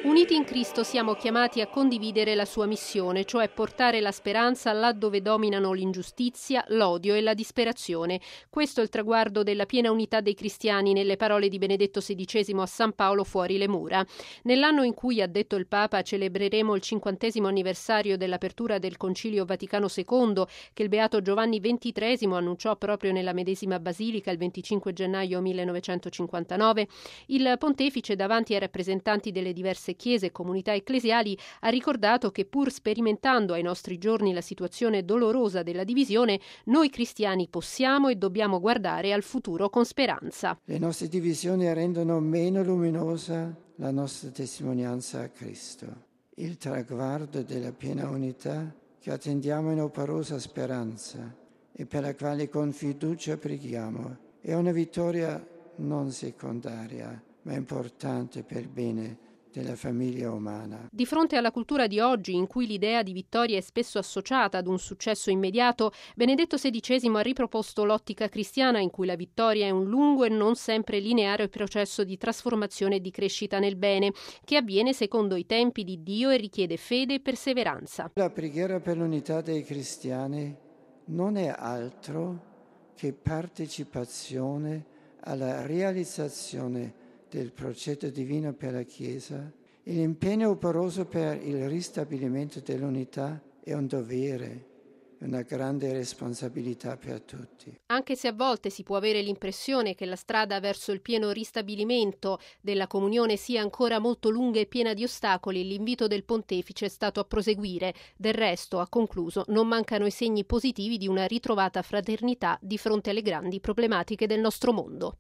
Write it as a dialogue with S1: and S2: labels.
S1: Uniti in Cristo siamo chiamati a condividere la sua missione, cioè portare la speranza laddove dominano l'ingiustizia, l'odio e la disperazione. Questo è il traguardo della piena unità dei cristiani nelle parole di Benedetto XVI a San Paolo fuori le mura. Nell'anno in cui, ha detto il Papa, celebreremo il 50° anniversario dell'apertura del Concilio Vaticano II, che il Beato Giovanni XXIII annunciò proprio nella medesima basilica il 25 gennaio 1959, il Pontefice, davanti ai rappresentanti delle diverse chiese e comunità ecclesiali, ha ricordato che, pur sperimentando ai nostri giorni la situazione dolorosa della divisione, noi cristiani possiamo e dobbiamo guardare al futuro con speranza.
S2: Le nostre divisioni rendono meno luminosa la nostra testimonianza a Cristo. Il traguardo della piena unità che attendiamo in operosa speranza e per la quale con fiducia preghiamo è una vittoria non secondaria, ma importante per il bene della famiglia umana.
S1: Di fronte alla cultura di oggi, in cui l'idea di vittoria è spesso associata ad un successo immediato, Benedetto XVI ha riproposto l'ottica cristiana in cui la vittoria è un lungo e non sempre lineare processo di trasformazione e di crescita nel bene, che avviene secondo i tempi di Dio e richiede fede e perseveranza.
S2: La preghiera per l'unità dei cristiani non è altro che partecipazione alla realizzazione del progetto divino per la Chiesa. L'impegno operoso per il ristabilimento dell'unità è un dovere, una grande responsabilità per tutti.
S1: Anche se a volte si può avere l'impressione che la strada verso il pieno ristabilimento della comunione sia ancora molto lunga e piena di ostacoli, l'invito del Pontefice è stato a proseguire. Del resto, ha concluso, non mancano i segni positivi di una ritrovata fraternità di fronte alle grandi problematiche del nostro mondo.